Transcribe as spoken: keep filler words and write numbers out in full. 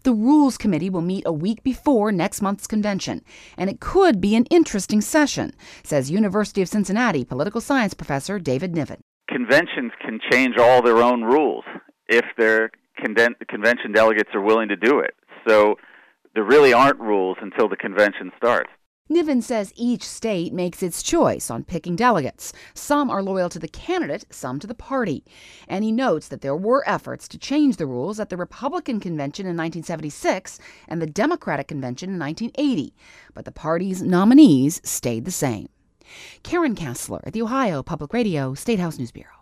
The Rules Committee will meet a week before next month's convention, and it could be an interesting session, says University of Cincinnati political science professor David Niven. Conventions can change all their own rules if their conven- convention delegates are willing to do it. So there really aren't rules until the convention starts. Niven says each state makes its choice on picking delegates. Some are loyal to the candidate, some to the party. And he notes that there were efforts to change the rules at the Republican convention in nineteen seventy-six and the Democratic convention in nineteen eighty. But the party's nominees stayed the same. Karen Kassler at the Ohio Public Radio State House News Bureau.